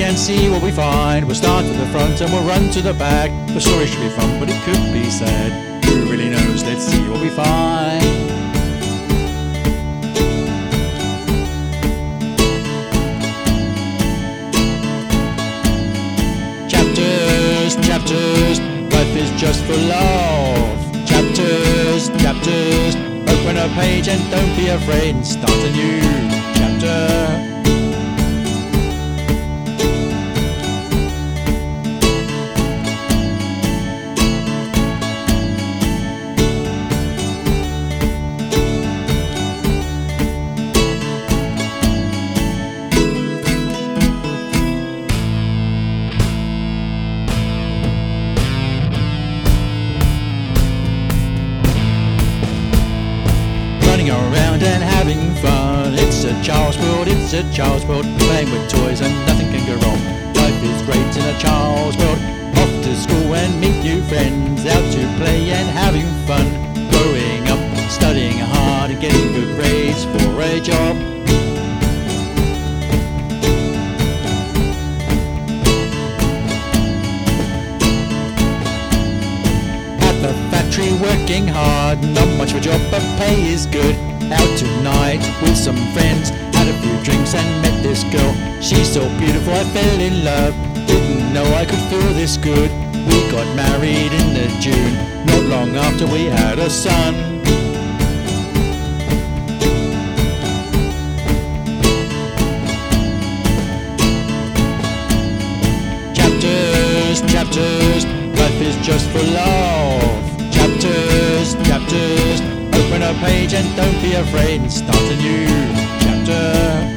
and see what we find. We'll start at the front and we'll run to the back. The story should be fun, but it could be sad. Who really knows? Let's see what we find. Chapters, life is just full of chapters. Open a page and don't be afraid and start a new chapter. Around and having fun. It's a child's world, playing with toys and nothing can go wrong. Life is great in a child's world. Off to school and meet new friends, out to play and having fun. Growing up, studying hard and getting good grades for a job. At the factory working hard, not much of a job but pay is good. Out tonight with some friends, had a few drinks and met this girl. She's so beautiful I fell in love, didn't know I could feel this good. We got married in the June, not long after we had a son. Chapters, life is just full of chapters. Open a page and don't be afraid and start a new chapter.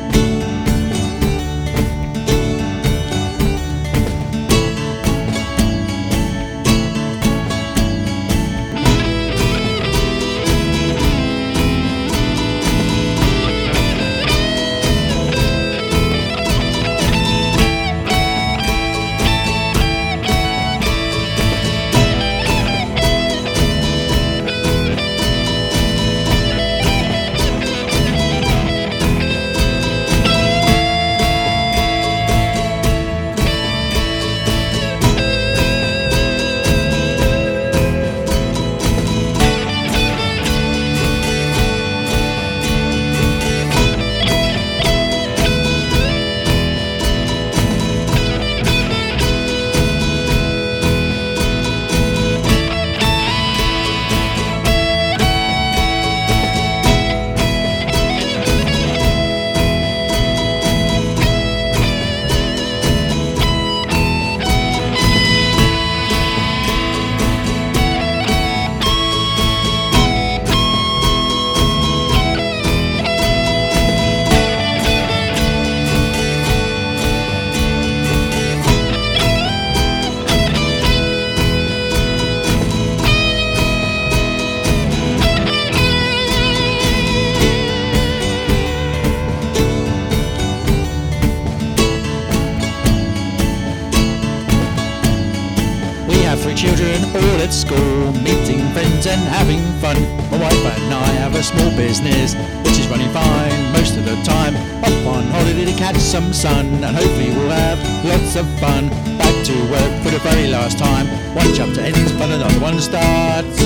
Three children all at school, meeting friends and having fun. My wife and I have a small business which is running fine most of the time. Off on holiday to catch some sun, and hopefully we'll have lots of fun. Back to work for the very last time. One chapter ends but another one starts.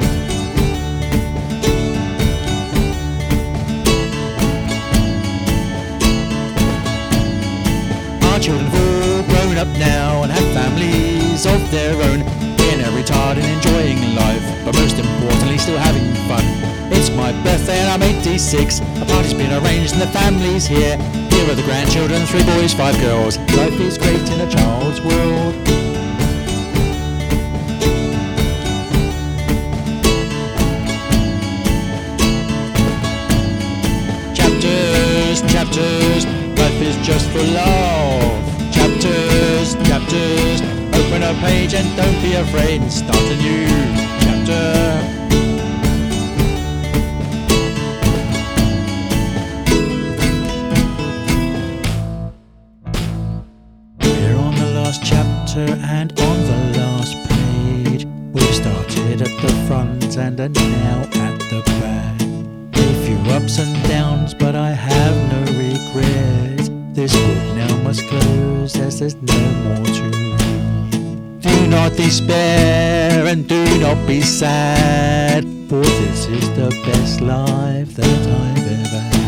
Our children have all grown up now and have families of their own. We're now retired and enjoying life, but most importantly still having fun. It's my birthday and I'm 86. A party's been arranged and the family's here. Here are the grandchildren, 3 boys, 5 girls. Life is great in a child's world. Chapters, life is just full of chapters. Open a page and don't be afraid and start a new chapter. We're on the last chapter and on the last page. We've started at the front and are now at the back. A few ups and downs, but I have no regrets. This book now must must close as there's no more to read. Do not despair and do not be sad, for this is the best life that I've ever had.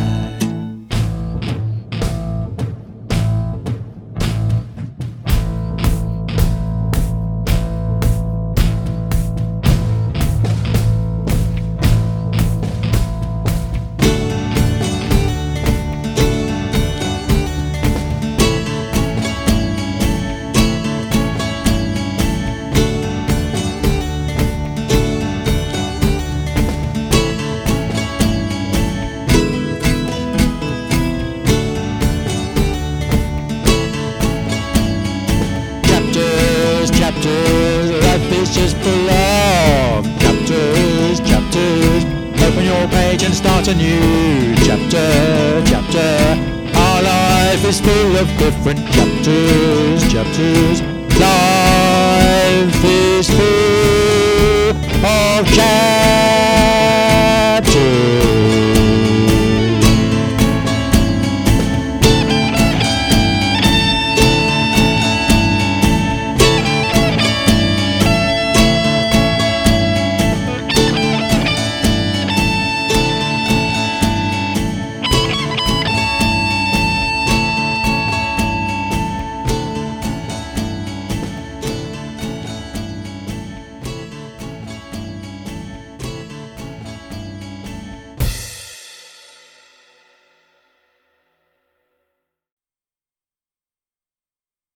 Life is just full of chapters, chapters. Open your page and start a new chapter, chapter. Our life is full of different chapters, chapters. Life is full of chapters.